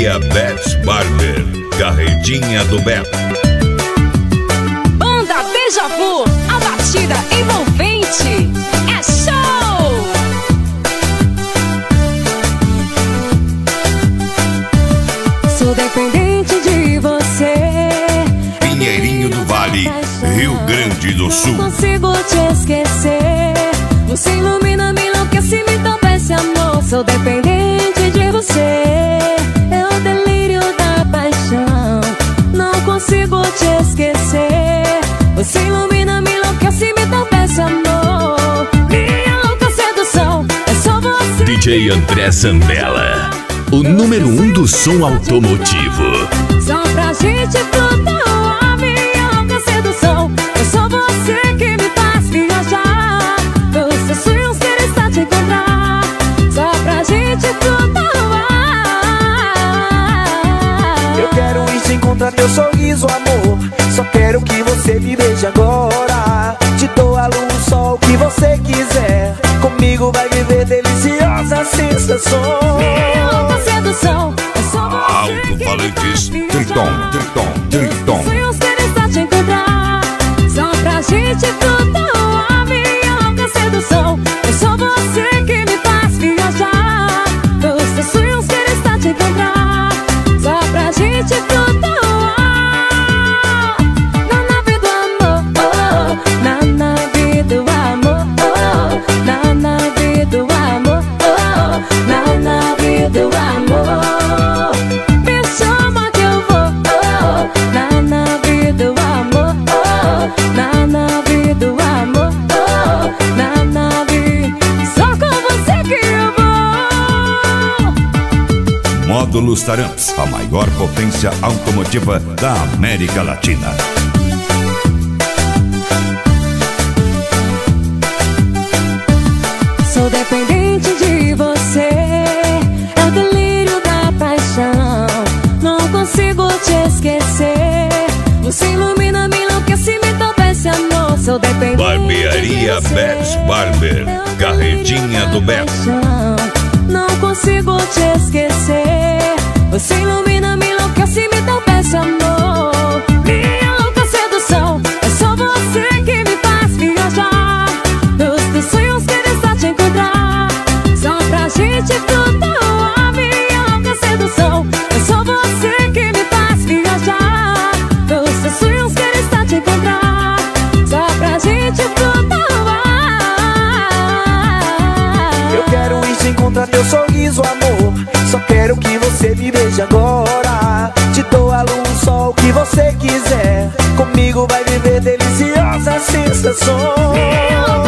Barbearia Bets Barber, Carretinha do Beto. Banda Déjà Vu, a batida envolvente. É show! Sou dependente de você. Pinheirinho do Vale, Rio Grande do Sul. Não consigo te esquecer. Você ilumina, me enlouquece, me entorpece, amor. Sou dependente de você. É o delírio da paixão. Não consigo te esquecer. Você ilumina, me enlouquece, me entorpece, amor. Minha louca sedução é só você. DJ André Zambella, o número 1 do som automotivo. Só pra gente flutuar, minha louca sedução. É só você que me faz viajar. Meus sonhos querem estar te encontrar. Só pra gente flutuar. Eu quero ir te encontrar, teu sorriso, amor. Só quero que você me beije agora. Te dou a luz, o sol que você quiser. Comigo vai viver deliciosas sensações. Minha louca sedução é só você. Alto-falantes, Triton. Sonhos querem estar te encontrar. Só pra gente flutuar, minha louca sedução. É só você que me faz viajar. Meus sonhos querem estar te encontrar. Só pra gente flutuar. Na nave do amor, oh, na nave do amor, oh, na nave do amor, oh, na nave do amor. Me chama que eu vou, oh, na nave do amor, oh, na nave do amor, oh, na nave. Só com você que eu vou. Módulos Taramps, a maior potência automotiva da América Latina. Sou dependente de você. É o delírio da paixão. Não consigo te esquecer. Você ilumina, me enlouquece, me entorpece, amor. Sou dependente Barbearia de você. Bets Barber, É o Carretinha do delírio da Beto. paixão. Não consigo te esquecer. Você ilumina, me enlouquece, me entorpece, amor. Minha louca sedução é só você que me faz viajar. Meus sonhos querem estar te encontrar. Só pra gente flutuar, minha louca sedução é só você que me faz viajar. Meus sonhos querem estar te encontrar. Só pra gente flutuar. Eu quero ir te encontrar, teu sorriso, amor. Só quero que você me beije agora. Te dou a luz, o sol que você quiser. Comigo vai viver deliciosas sensações.